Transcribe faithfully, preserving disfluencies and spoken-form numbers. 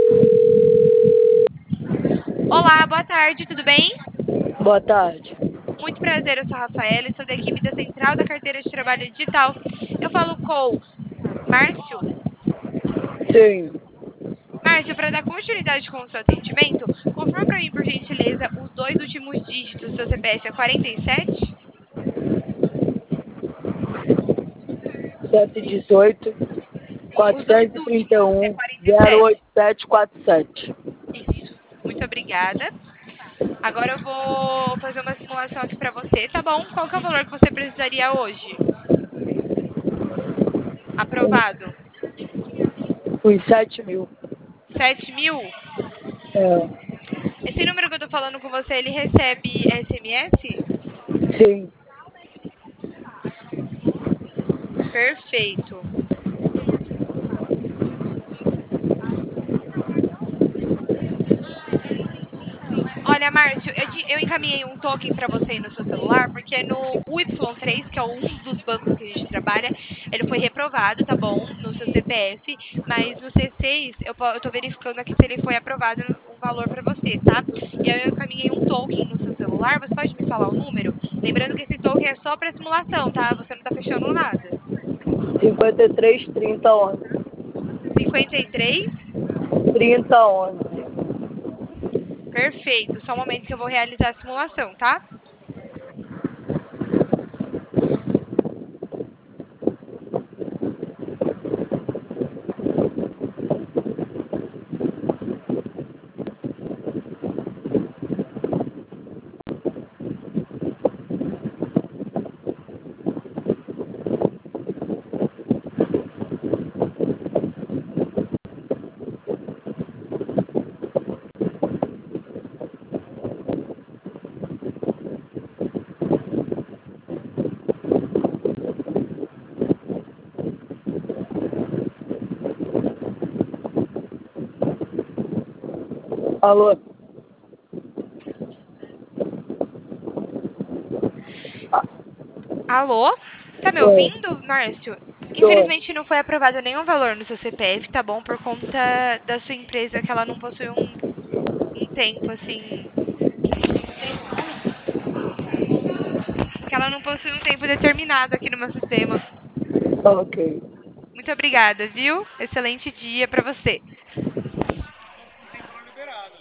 Olá, boa tarde, tudo bem? Boa tarde. Muito prazer, eu sou a Rafaela e sou da equipe da Central da Carteira de Trabalho Digital. Eu falo com Márcio. Sim, Márcio, para dar continuidade com o seu atendimento, confirma para mim, por gentileza, os dois últimos dígitos do seu C P F é quarenta e sete? sete dezoito, Os dois quatrocentos e trinta e últimos é um, quarenta e zero sete. oito sete quatro sete. Isso. Muito obrigada. Agora eu vou fazer uma simulação aqui para você, tá bom? Qual que é o valor que você precisaria hoje? Aprovado. Uns sete mil. sete mil? É, Esse número que eu tô falando com você, ele recebe S M S? sim. Perfeito. Olha, Márcio, eu, eu encaminhei um token para você aí no seu celular, porque no U Y três, que é um dos bancos que a gente trabalha, ele foi reprovado, tá bom? No seu C P F, mas no C seis, eu, eu tô verificando aqui se ele foi aprovado um valor para você, tá? E aí eu encaminhei um token no seu celular, você pode me falar o número? Lembrando que esse token é só para simulação, tá? Você não tá fechando nada. cinquenta e três, trinta, onze. cinquenta e três? trinta, onze. Perfeito. Só um momento que eu vou realizar a simulação, tá? Alô? Ah, Alô? Tá me oi, ouvindo, Márcio? tô. Infelizmente não foi aprovado nenhum valor no seu C P F, tá bom? Por conta da sua empresa, que ela não possui um, um tempo, assim. Que ela não possui um tempo determinado aqui no meu sistema. Ok. Muito obrigada, viu? Excelente dia pra você.